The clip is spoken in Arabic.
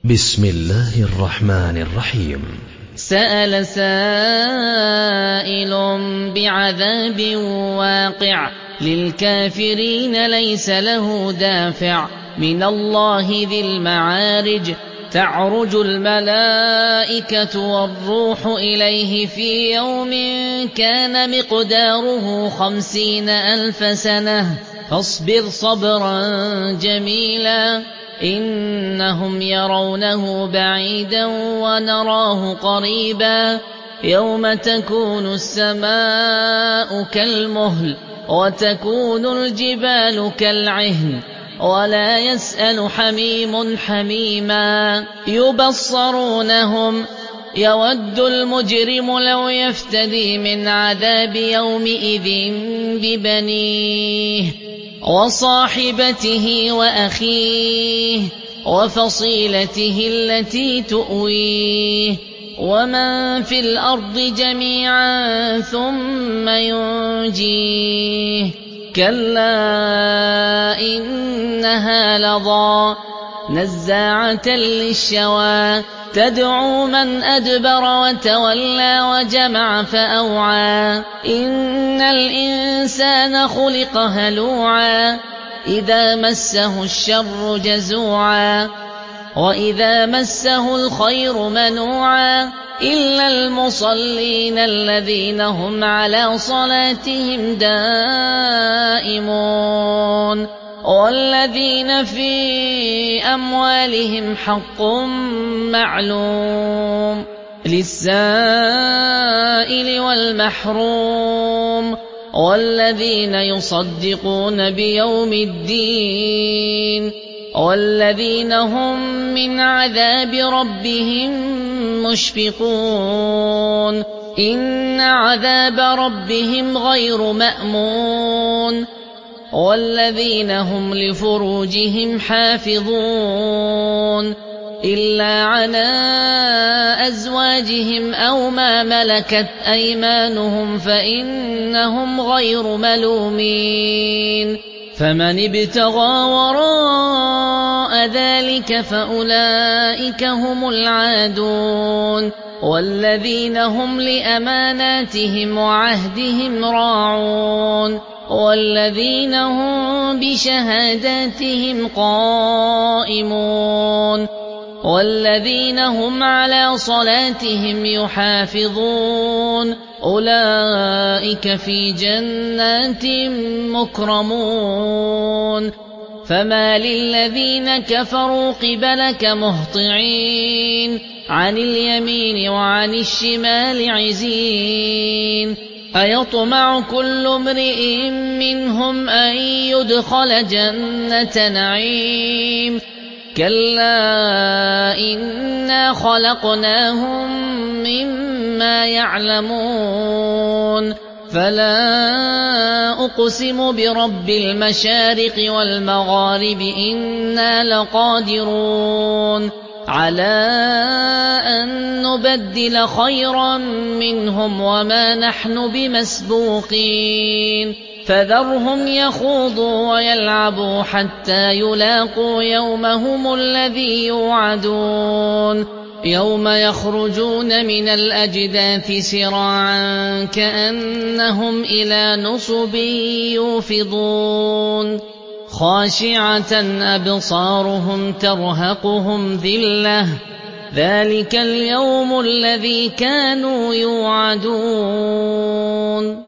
بسم الله الرحمن الرحيم. سأل سائل بعذاب واقع للكافرين ليس له دافع من الله ذي المعارج تعرج الملائكة والروح إليه في يوم كان مقداره 50,000 سنة فاصبر صبرا جميلا إنهم يرونه بعيدا ونراه قريبا يوم تكون السماء كالمهل وتكون الجبال كالعهن ولا يسأل حميم حميما يبصرونهم يود المجرم لو يفتدي من عذاب يومئذ ببنيه وصاحبته وأخيه وفصيلته التي تؤويه ومن في الأرض جميعا ثم ينجيه كلا إنها لظى نزاعة للشوى تدعو من أدبر وتولى وجمع فأوعى إن الإنسان خلق هلوعا إذا مسه الشر جزوعا وإذا مسه الخير منوعا إلا المصلين الذين هم على صلاتهم دائمون والذين في أموالهم حق معلوم للسائل والمحروم والذين يصدقون بيوم الدين والذين هم من عذاب ربهم مشفقون إن عذاب ربهم غير مأمون والذين هم لفروجهم حافظون إلا على أزواجهم أو ما ملكت أيمانهم فإنهم غير ملومين فمن ابتغى وراء ذلك فأولئك هم العادون والذين هم لأماناتهم وعهدهم راعون والذين هم بشهاداتهم قائمون والذين هم على صلاتهم يحافظون أولئك في جنات مكرمون فما للذين كفروا قبلك مهطعين عن اليمين وعن الشمال عزين أيطمع كل امرئ منهم أن يدخل جنة نعيم كلا إنا خلقناهم مما يعلمون فلا أقسم برب المشارق والمغارب إنا لقادرون على أن نبدل خيرا منهم وما نحن بمسبوقين فذرهم يخوضوا ويلعبوا حتى يلاقوا يومهم الذي يوعدون يوم يخرجون من الأجداث سراعا كأنهم إلى نصب يوفضون خاشعة أبصارهم ترهقهم ذلة ذلك اليوم الذي كانوا يوعدون.